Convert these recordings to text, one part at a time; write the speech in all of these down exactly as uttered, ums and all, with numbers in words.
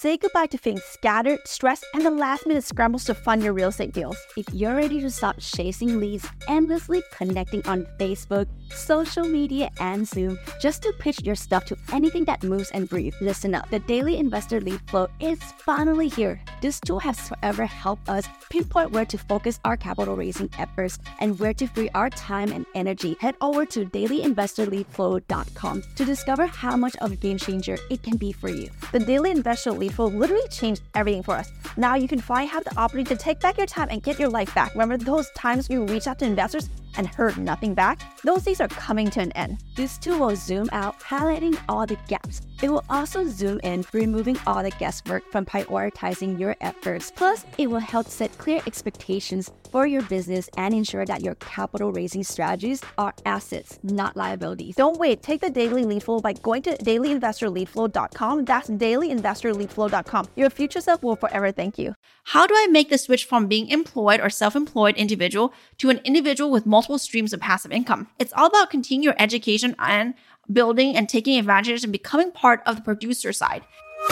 Say goodbye to feeling scattered, stressed, and the last-minute scrambles to fund your real estate deals. If you're ready to stop chasing leads, endlessly connecting on Facebook, social media, and Zoom just to pitch your stuff to anything that moves and breathes, listen up. The Daily Investor Lead Flow is finally here. This tool has forever helped us pinpoint where to focus our capital raising efforts and where to free our time and energy. Head over to daily investor lead flow dot com to discover how much of a game changer it can be for you. The Daily Investor Lead Flow literally changed everything for us. Now you can finally have the opportunity to take back your time and get your life back. Remember those times you reached out to investors and heard nothing back? Those days are coming to an end. This tool will zoom out, highlighting all the gaps. It will also zoom in, removing all the guesswork from prioritizing your efforts. Plus, it will help set clear expectations for your business and ensure that your capital raising strategies are assets, not liabilities. Don't wait. Take the Daily Lead Flow by going to daily investor lead flow dot com. That's daily investor lead flow dot com. Your future self will forever thank you. How do I make the switch from being employed or self-employed individual to an individual with multiple streams of passive income? It's all about continuing your education and building and taking advantage and becoming part of the producer side.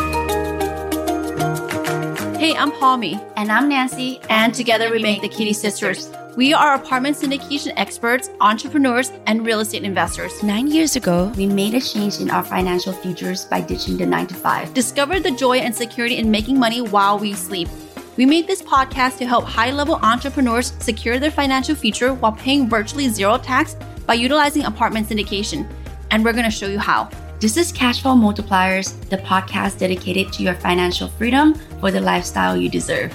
Hey, I'm Palmy. And I'm Nancy. And together we make the Kitty Sisters. We are apartment syndication experts, entrepreneurs, and real estate investors. Nine years ago, we made a change in our financial futures by ditching the nine to five. Discovered the joy and security in making money while we sleep. We made this podcast to help high-level entrepreneurs secure their financial future while paying virtually zero tax by utilizing apartment syndication. And we're going to show you how. This is Cashflow Multipliers, the podcast dedicated to your financial freedom for the lifestyle you deserve.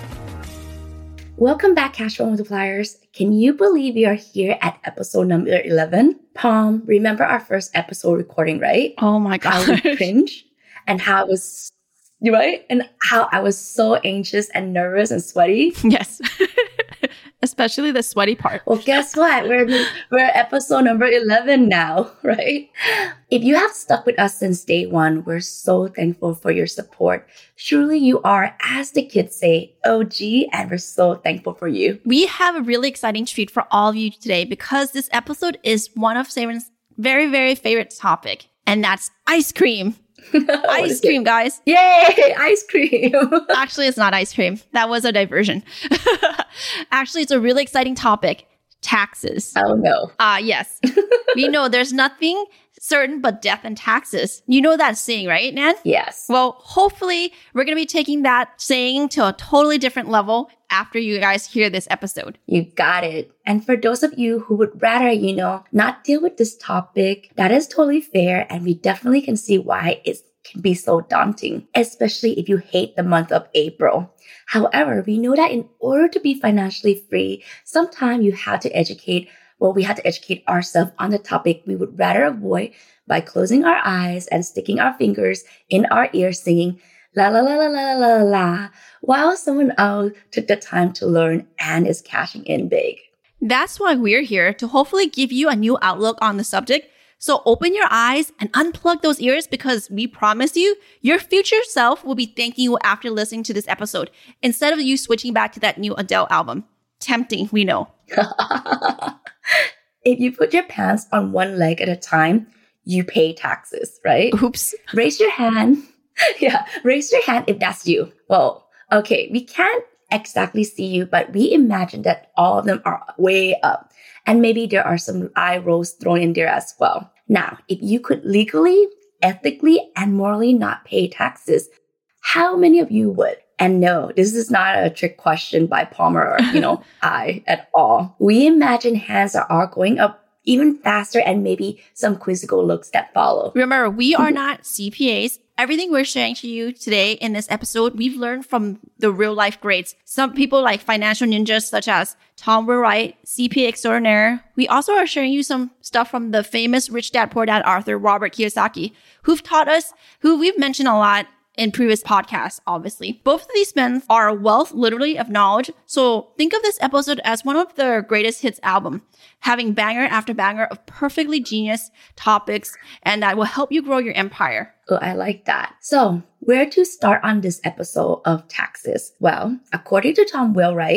Welcome back, Cashflow Multipliers. Can you believe we are here at episode number eleven? Palm, remember our first episode recording, right? Oh my God. How we cringe and how it was, right? And how I was so anxious and nervous and sweaty. Yes. Especially the sweaty part. Well, guess what? We're, we're at episode number eleven now, right? If you have stuck with us since day one, we're so thankful for your support. Surely you are, as the kids say, O G, and we're so thankful for you. We have a really exciting treat for all of you today because this episode is one of Saren's very, very favorite topic, and that's ice cream. Ice cream, guys. Yay, ice cream. Actually, it's not ice cream. That was a diversion. Actually, it's a really exciting topic. Taxes. Oh, no. Ah, uh, yes. We know there's nothing certain but death and taxes. You know that saying, right, Nan? Yes. Well, hopefully, we're going to be taking that saying to a totally different level after you guys hear this episode. You got it. And for those of you who would rather, you know, not deal with this topic, that is totally fair. And we definitely can see why it can be so daunting, especially if you hate the month of April. However, we know that in order to be financially free, sometimes you have to educate, well, we have to educate ourselves on the topic we would rather avoid by closing our eyes and sticking our fingers in our ears singing la la la la la la la la, while someone else took the time to learn and is cashing in big. That's why we're here to hopefully give you a new outlook on the subject. So open your eyes and unplug those ears because we promise you, your future self will be thanking you after listening to this episode instead of you switching back to that new Adele album. Tempting, we know. If you put your pants on one leg at a time, you pay taxes, right? Oops. Raise your hand. Yeah, raise your hand if that's you. Well, okay, we can't exactly see you, but we imagine that all of them are way up. And maybe there are some eye rolls thrown in there as well. Now, if you could legally, ethically, and morally not pay taxes, how many of you would? And no, this is not a trick question by Palmer or, you know, I at all. We imagine hands are, are going up even faster and maybe some quizzical looks that follow. Remember, we are not C P As. Everything we're sharing to you today in this episode, we've learned from the real life greats. Some people like financial ninjas such as Tom Wright, C P A extraordinaire. We also are sharing you some stuff from the famous Rich Dad Poor Dad author, Robert Kiyosaki, who've taught us, who we've mentioned a lot in previous podcasts, obviously. Both of these men are a wealth, literally, of knowledge. So think of this episode as one of their greatest hits album, having banger after banger of perfectly genius topics, and that will help you grow your empire. Oh, I like that. So where to start on this episode of taxes? Well, according to Tom Wheelwright,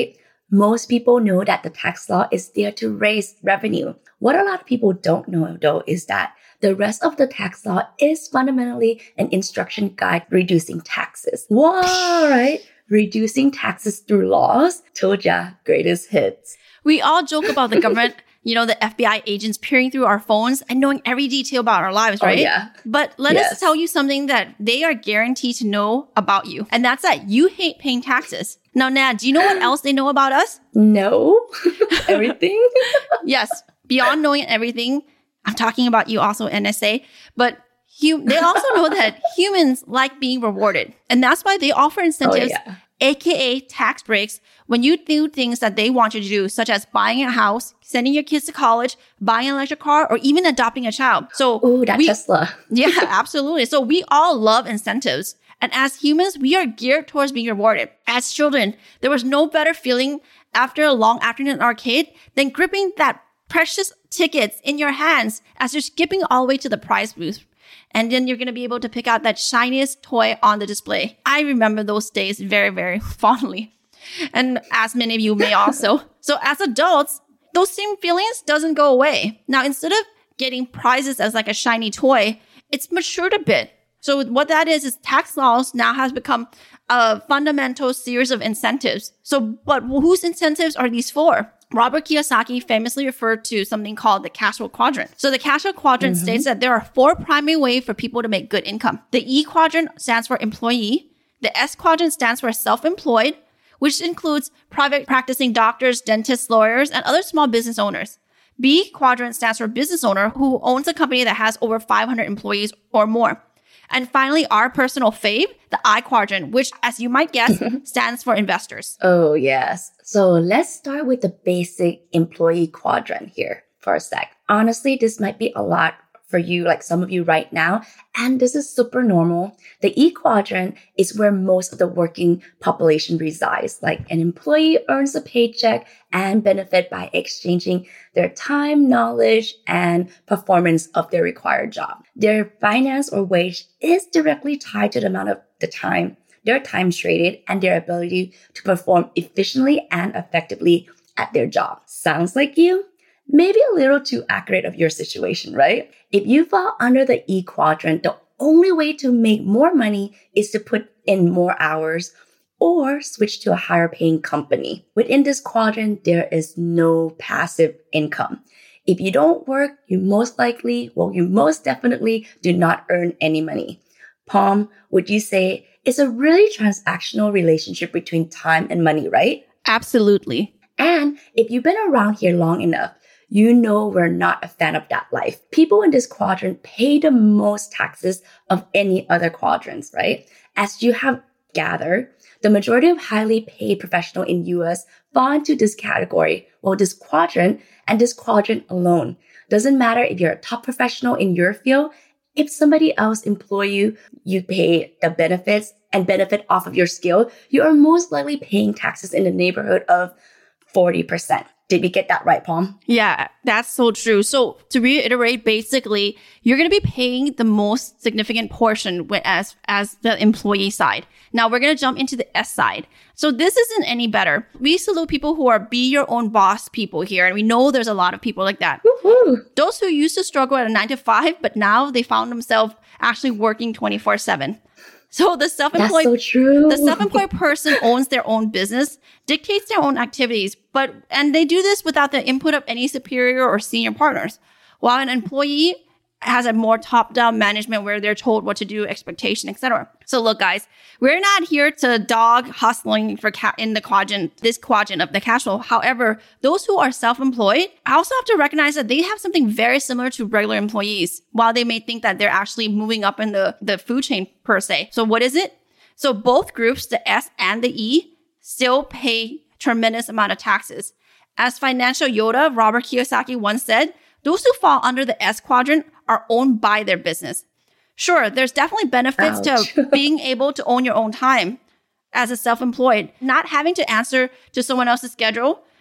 Most people know that the tax law is there to raise revenue. What a lot of people don't know, though, is that the rest of the tax law is fundamentally an instruction guide reducing taxes. Wow, right? Reducing taxes through laws. Told ya, greatest hits. We all joke about the government, you know, the F B I agents peering through our phones and knowing every detail about our lives, right? Oh, yeah. But let Yes. us tell you something that they are guaranteed to know about you. And that's that you hate paying taxes. Now, Nat, do you know what else they know about us? No. Everything? Yes. Beyond knowing everything, I'm talking about you also, N S A. But hum- they also know that humans like being rewarded. And that's why they offer incentives, Oh, yeah. A K A tax breaks, when you do things that they want you to do, such as buying a house, sending your kids to college, buying an electric car, or even adopting a child. So Oh, that we, Tesla. yeah, absolutely. So we all love incentives. And as humans, we are geared towards being rewarded. As children, there was no better feeling after a long afternoon in an arcade than gripping that precious tickets in your hands as you're skipping all the way to the prize booth. And then you're going to be able to pick out that shiniest toy on the display. I remember those days very, very fondly. And as many of you may also. So as adults, those same feelings doesn't go away. Now, instead of getting prizes as like a shiny toy, it's matured a bit. So what that is, is tax laws now has become a fundamental series of incentives. So, but whose incentives are these for? Robert Kiyosaki famously referred to something called the cash flow quadrant. So the cash flow quadrant mm-hmm. states that there are four primary ways for people to make good income. The E quadrant stands for employee. The S quadrant stands for self-employed, which includes private practicing doctors, dentists, lawyers, and other small business owners. B quadrant stands for business owner who owns a company that has over five hundred employees or more. And finally, our personal fave, the I quadrant, which, as you might guess, stands for investors. Oh, yes. So let's start with the basic employee quadrant here for a sec. Honestly, this might be a lot for you, like some of you right now, and this is super normal. The E quadrant is where most of the working population resides. Like an employee earns a paycheck and benefit by exchanging their time, knowledge, and performance of their required job. Their finance or wage is directly tied to the amount of the time, their time traded, and their ability to perform efficiently and effectively at their job. Sounds like you? Maybe a little too accurate of your situation, right? If you fall under the E quadrant, the only way to make more money is to put in more hours or switch to a higher paying company. Within this quadrant, there is no passive income. If you don't work, you most likely, well, you most definitely do not earn any money. Palm, would you say it's a really transactional relationship between time and money, right? Absolutely. And if you've been around here long enough, you know we're not a fan of that life. People in this quadrant pay the most taxes of any other quadrants, right? As you have gathered, the majority of highly paid professionals in U S fall into this category, well, this quadrant and this quadrant alone. Doesn't matter if you're a top professional in your field. If somebody else employ you, you pay the benefits and benefit off of your skill, you are most likely paying taxes in the neighborhood of forty percent. Did we get that right, Palm? Yeah, that's so true. So to reiterate, basically, you're going to be paying the most significant portion as, as the employee side. Now we're going to jump into the S side. So this isn't any better. We salute people who are be your own boss people here. And we know there's a lot of people like that. Woo-hoo. Those who used to struggle at a nine to five, but now they found themselves actually working twenty-four seven. So the self-employed, That's so true. the self-employed person owns their own business, dictates their own activities, but, and they do this without the input of any superior or senior partners. While an employee has a more top-down management where they're told what to do, expectation, et cetera. So look, guys, we're not here to dog hustling for ca- in the quadrant, this quadrant of the cash flow. However, those who are self-employed also have to recognize that they have something very similar to regular employees, while they may think that they're actually moving up in the, the food chain per se. So what is it? So both groups, the S and the E, still pay tremendous amount of taxes. As financial Yoda, Robert Kiyosaki once said, those who fall under the S quadrant are owned by their business. Sure, there's definitely benefits Ouch. to being able to own your own time as a self-employed, not having to answer to someone else's schedule,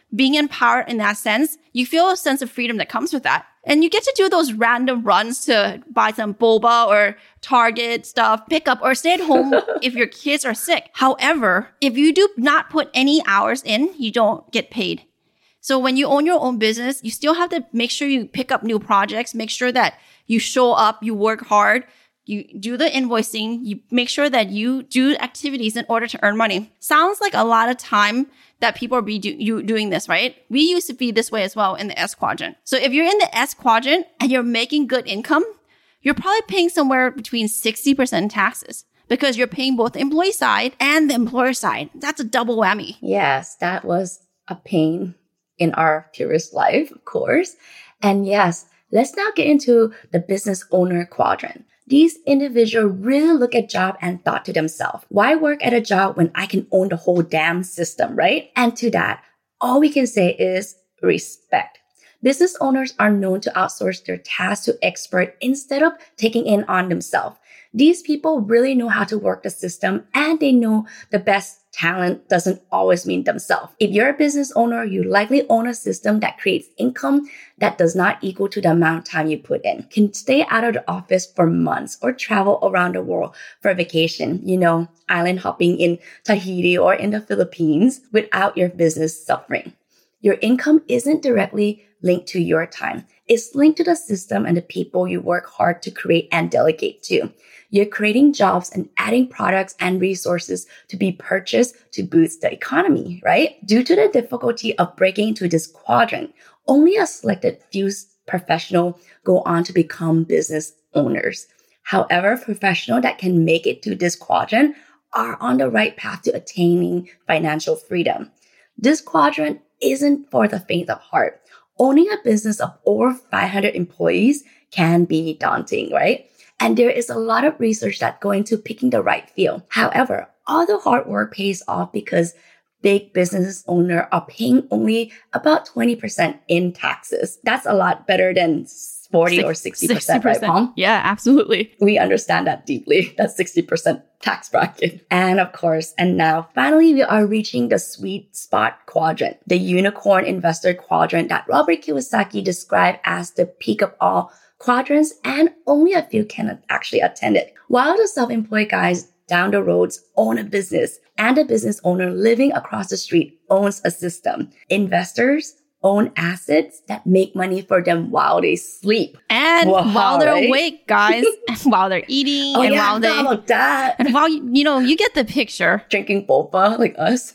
being empowered in that sense, you feel a sense of freedom that comes with that. And you get to do those random runs to buy some boba or Target stuff, pick up or stay at home if your kids are sick. However, if you do not put any hours in, you don't get paid. So when you own your own business, you still have to make sure you pick up new projects, make sure that you show up, you work hard, you do the invoicing, you make sure that you do activities in order to earn money. Sounds like a lot of time that people are be do, you doing this, right? We used to be this way as well in the S quadrant. So if you're in the S quadrant and you're making good income, you're probably paying somewhere between sixty percent in taxes because you're paying both the employee side and the employer side. That's a double whammy. Yes, that was a pain in our previous life, of course. And yes, let's now get into the business owner quadrant. These individuals really look at job and thought to themselves, why work at a job when I can own the whole damn system, right? And to that, all we can say is respect. Business owners are known to outsource their tasks to experts instead of taking it on themselves. These people really know how to work the system and they know the best talent doesn't always mean themselves. If you're a business owner, you likely own a system that creates income that does not equal to the amount of time you put in. Can stay out of the office for months or travel around the world for a vacation, you know, island hopping in Tahiti or in the Philippines without your business suffering. Your income isn't directly linked to your time. It's linked to the system and the people you work hard to create and delegate to. You're creating jobs and adding products and resources to be purchased to boost the economy, right? Due to the difficulty of breaking into this quadrant, only a selected few professionals go on to become business owners. However, professionals that can make it to this quadrant are on the right path to attaining financial freedom. This quadrant isn't for the faint of heart. Owning a business of over five hundred employees can be daunting, right? And there is a lot of research that go into picking the right field. However, all the hard work pays off because big business owners are paying only about twenty percent in taxes. That's a lot better than forty or sixty percent, right, Mom? Yeah, absolutely. We understand that deeply. That's sixty percent tax bracket. And of course, and now finally, we are reaching the sweet spot quadrant, the unicorn investor quadrant that Robert Kiyosaki described as the peak of all quadrants, and only a few can actually attend it. While the self-employed guys down the roads own a business and a business owner living across the street owns a system, investors own assets that make money for them while they sleep. And wow, while they're right? awake, guys, and while they're eating, oh, and yeah, while they about that. and while you, you know, you get the picture. Drinking boba like us.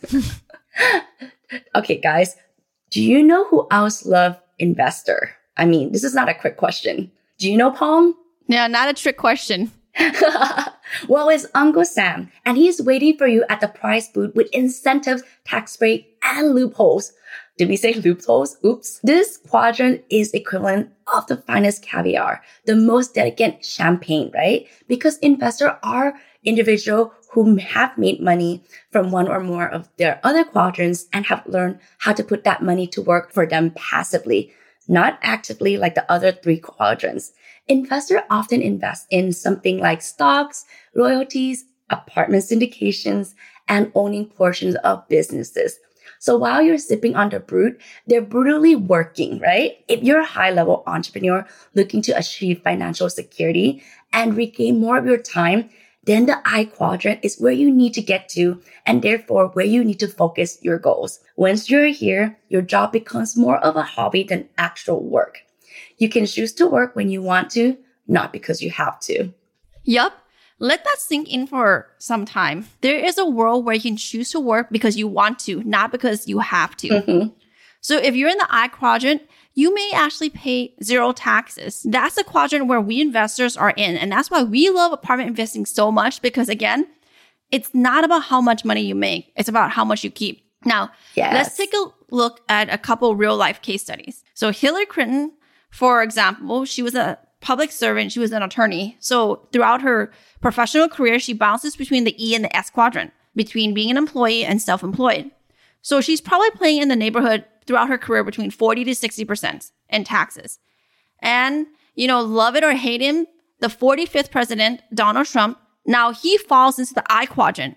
Okay, guys, do you know who else love investor? I mean, this is not a quick question. Do you know Palm? Yeah, not a trick question. Well, it's Uncle Sam, and he's waiting for you at the prize booth with incentives, tax break, and loopholes. Did we say loopholes? Oops. This quadrant is equivalent of the finest caviar, the most delicate champagne, right? Because investors are individuals who have made money from one or more of their other quadrants and have learned how to put that money to work for them passively, not actively like the other three quadrants. Investors often invest in something like stocks, royalties, apartment syndications, and owning portions of businesses. So while you're sipping on the brute, they're brutally working, right? If you're a high-level entrepreneur looking to achieve financial security and regain more of your time, then the I quadrant is where you need to get to and therefore where you need to focus your goals. Once you're here, your job becomes more of a hobby than actual work. You can choose to work when you want to, not because you have to. Yup. Let that sink in for some time. There is a world where you can choose to work because you want to, not because you have to. Mm-hmm. So if you're in the I quadrant, you may actually pay zero taxes. That's the quadrant where we investors are in. And that's why we love apartment investing so much because, again, it's not about how much money you make. It's about how much you keep. Now, yes. Let's take a look at a couple real life case studies. So Hillary Clinton, for example, she was a public servant. She was an attorney. So throughout her professional career, she bounces between the E and the S quadrant, between being an employee and self-employed. So she's probably paying in the neighborhood throughout her career between forty to sixty percent in taxes. And, you know, love it or hate him, the forty-fifth president, Donald Trump, now he falls into the I quadrant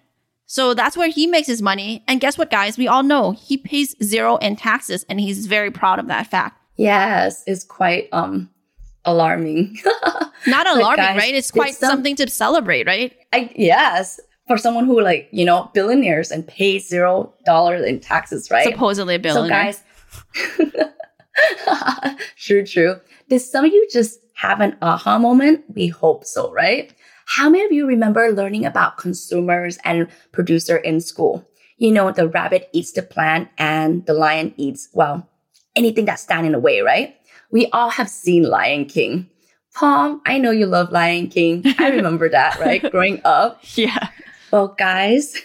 So that's where he makes his money. And guess what, guys? We all know he pays zero in taxes, and he's very proud of that fact. Yes, it's quite um alarming. Not alarming, guys, right? It's quite it's some, something to celebrate, right? I, yes. For someone who like, you know, billionaires and pays zero dollars in taxes, right? Supposedly a billionaire. So guys, true, true. Did some of you just have an aha moment? We hope so, right? How many of you remember learning about consumers and producer in school? You know, the rabbit eats the plant and the lion eats, well, anything that's standing in the way, right? We all have seen Lion King. Palm, I know you love Lion King. I remember that, right? Growing up. Yeah. Well, guys,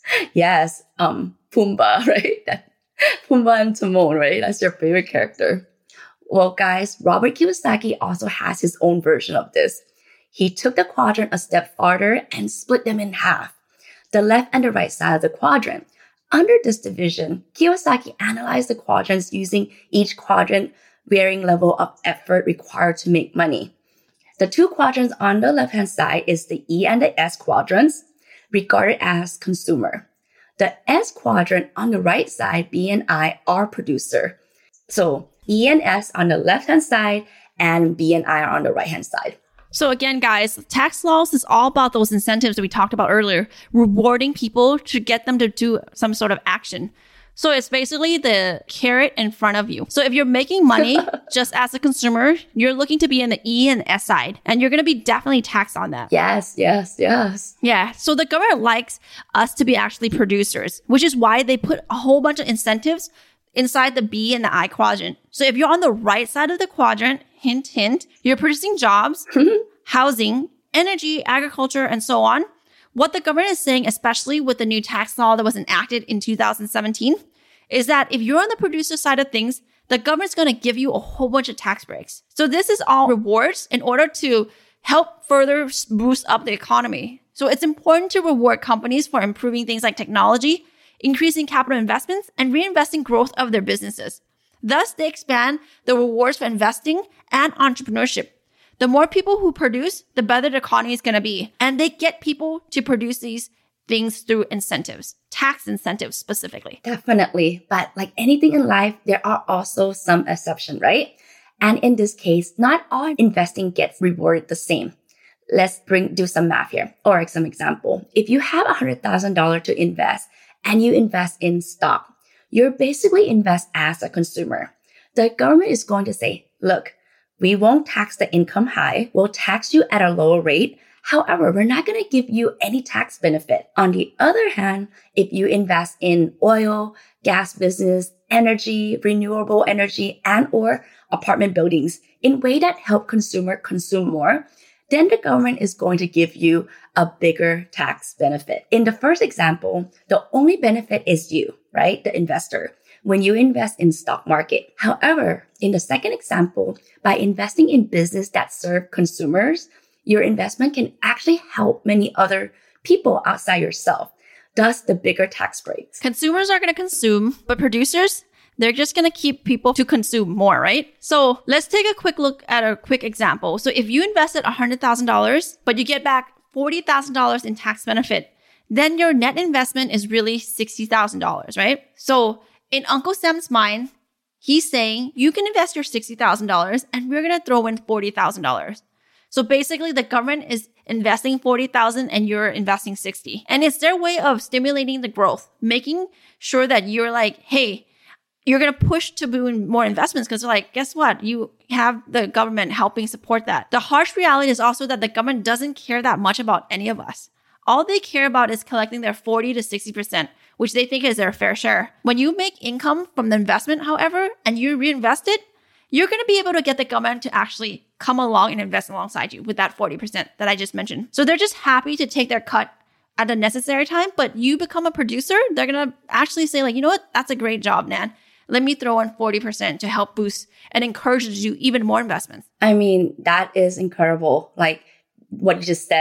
yes, um, Pumbaa, right? That, Pumbaa and Timon, right? That's your favorite character. Well, guys, Robert Kiyosaki also has his own version of this. He took the quadrant a step farther and split them in half, the left and the right side of the quadrant. Under this division, Kiyosaki analyzed the quadrants using each quadrant varying level of effort required to make money. The two quadrants on the left-hand side is the E and the S quadrants, regarded as consumer. The S quadrant on the right side, B and I, are producer. So E and S on the left-hand side and B and I are on the right-hand side. So again, guys, tax laws is all about those incentives that we talked about earlier, rewarding people to get them to do some sort of action. So it's basically the carrot in front of you. So if you're making money just as a consumer, you're looking to be in the E and S side, and you're going to be definitely taxed on that. Yes, yes, yes. Yeah. So the government likes us to be actually producers, which is why they put a whole bunch of incentives inside the B and the I quadrant. So if you're on the right side of the quadrant, hint, hint, you're producing jobs, housing, energy, agriculture, and so on. What the government is saying, especially with the new tax law that was enacted in two thousand seventeen, is that if you're on the producer side of things, the government's going to give you a whole bunch of tax breaks. So this is all rewards in order to help further boost up the economy. So it's important to reward companies for improving things like technology, increasing capital investments, and reinvesting growth of their businesses. Thus, they expand the rewards for investing and entrepreneurship. The more people who produce, the better the economy is going to be. And they get people to produce these things through incentives, tax incentives specifically. Definitely. But like anything in life, there are also some exceptions, right? And in this case, not all investing gets rewarded the same. Let's bring do some math here or some example. If you have one hundred thousand dollars to invest and you invest in stock, you're basically invest as a consumer. The government is going to say, look, we won't tax the income high. We'll tax you at a lower rate. However, we're not going to give you any tax benefit. On the other hand, if you invest in oil, gas business, energy, renewable energy, and or apartment buildings in way that help consumer consume more, then the government is going to give you a bigger tax benefit. In the first example, the only benefit is you, right? The investor, when you invest in stock market. However, in the second example, by investing in business that serve consumers, your investment can actually help many other people outside yourself. Thus, the bigger tax breaks. Consumers are going to consume, but producers, they're just going to keep people to consume more, right? So let's take a quick look at a quick example. So if you invested one hundred thousand dollars, but you get back forty thousand dollars in tax benefit, then your net investment is really sixty thousand dollars, right? So in Uncle Sam's mind, he's saying you can invest your sixty thousand dollars and we're going to throw in forty thousand dollars. So basically the government is investing forty thousand dollars and you're investing sixty. And it's their way of stimulating the growth, making sure that you're like, hey, you're going to push to do more investments because they're like, guess what? You have the government helping support that. The harsh reality is also that the government doesn't care that much about any of us. All they care about is collecting their forty to sixty percent, which they think is their fair share. When you make income from the investment, however, and you reinvest it, you're going to be able to get the government to actually come along and invest alongside you with that forty percent that I just mentioned. So they're just happy to take their cut at the necessary time, but you become a producer, they're going to actually say like, you know what? That's a great job, Nan. Let me throw in forty percent to help boost and encourage you to do even more investments. I mean, that is incredible. Like what you just said,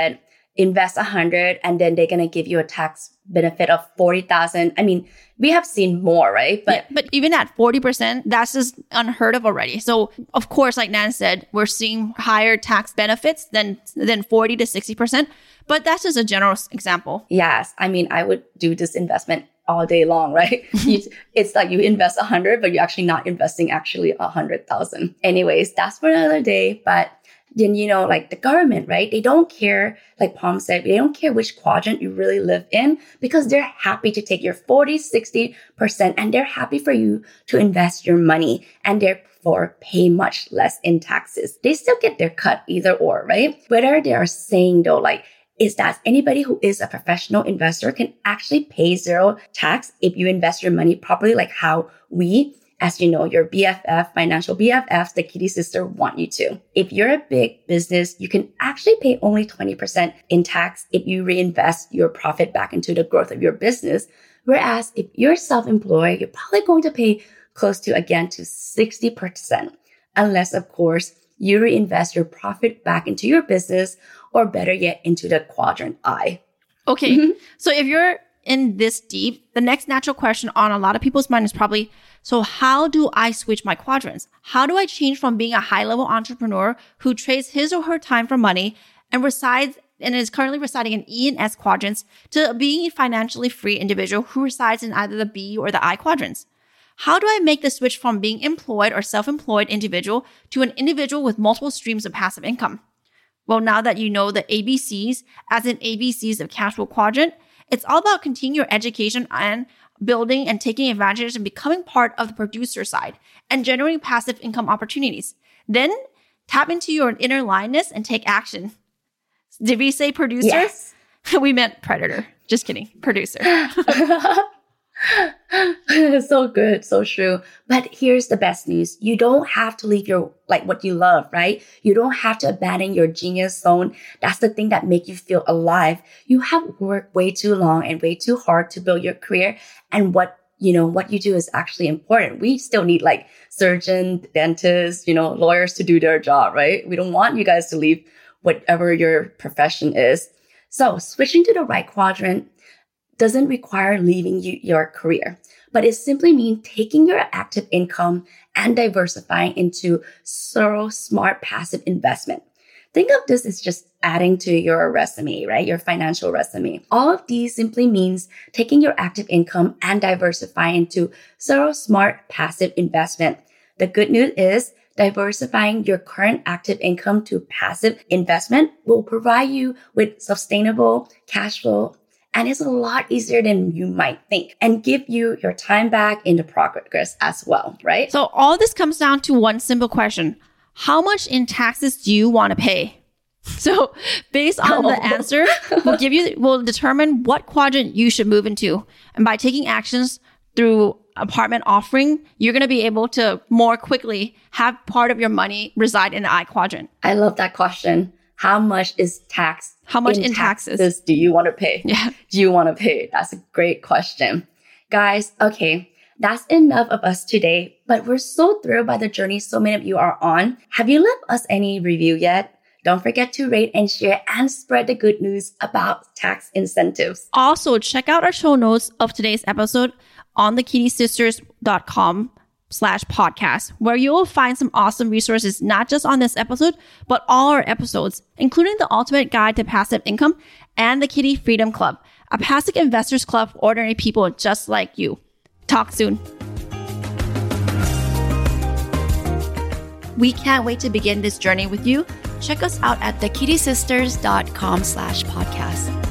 invest a hundred and then they're going to give you a tax benefit of forty thousand. I mean, we have seen more, right? But yeah, but even at forty percent, that's just unheard of already. So of course, like Nan said, we're seeing higher tax benefits than, than forty to sixty percent. But that's just a general example. Yes. I mean, I would do this investment all day long, right? you, it's like you invest a hundred, but you're actually not investing actually a hundred thousand. Anyways, that's for another day. But then, you know, like the government, right? They don't care, like Palm said, they don't care which quadrant you really live in because they're happy to take your forty, sixty percent and they're happy for you to invest your money and therefore pay much less in taxes. They still get their cut either or, right? Whether they are saying though, like, is that anybody who is a professional investor can actually pay zero tax if you invest your money properly, like how we, as you know, your B F F, financial B F Fs, the Kitty Sister want you to. If you're a big business, you can actually pay only twenty percent in tax if you reinvest your profit back into the growth of your business. Whereas if you're self-employed, you're probably going to pay close to, again, to sixty percent. Unless, of course, you reinvest your profit back into your business or better yet, into the quadrant I. Okay. Mm-hmm. So if you're in this deep, the next natural question on a lot of people's mind is probably, so how do I switch my quadrants? How do I change from being a high-level entrepreneur who trades his or her time for money and resides and is currently residing in E and S quadrants to being a financially free individual who resides in either the B or the I quadrants? How do I make the switch from being employed or self-employed individual to an individual with multiple streams of passive income? Well, now that you know the A B Cs, as in A B Cs of cash flow quadrant, it's all about continuing your education and building and taking advantage and becoming part of the producer side and generating passive income opportunities. Then tap into your inner lioness and take action. Did we say producer? Yes. We meant predator. Just kidding. Producer. So good. So true. But here's the best news. You don't have to leave your, like what you love, right? You don't have to abandon your genius zone. That's the thing that makes you feel alive. You have worked way too long and way too hard to build your career. And what, you know, what you do is actually important. We still need like surgeons, dentists, you know, lawyers to do their job, right? We don't want you guys to leave whatever your profession is. So switching to the right quadrant doesn't require leaving you, your career, but it simply means taking your active income and diversifying into thorough, smart, passive investment. Think of this as just adding to your resume, right? Your financial resume. All of these simply means taking your active income and diversifying into thorough, smart, passive investment. The good news is diversifying your current active income to passive investment will provide you with sustainable cash flow. And it's a lot easier than you might think and give you your time back in the progress as well, right? So all this comes down to one simple question. How much in taxes do you want to pay? So based on oh. the answer, we'll give you, we'll determine what quadrant you should move into. And by taking actions through apartment offering, you're going to be able to more quickly have part of your money reside in the I quadrant. I love that question. How much is tax? How much in, in taxes? taxes do you want to pay? Yeah. Do you want to pay? That's a great question. Guys, okay, that's enough of us today, but we're so thrilled by the journey so many of you are on. Have you left us any review yet? Don't forget to rate and share and spread the good news about tax incentives. Also, check out our show notes of today's episode on the kitty sisters dot com slash podcast, where you will find some awesome resources, not just on this episode, but all our episodes, including the ultimate guide to passive income and the Kitty Freedom Club, a passive investors club for ordinary people just like you. Talk soon. We can't wait to begin this journey with you. Check us out at the kitty sisters dot com slash podcast.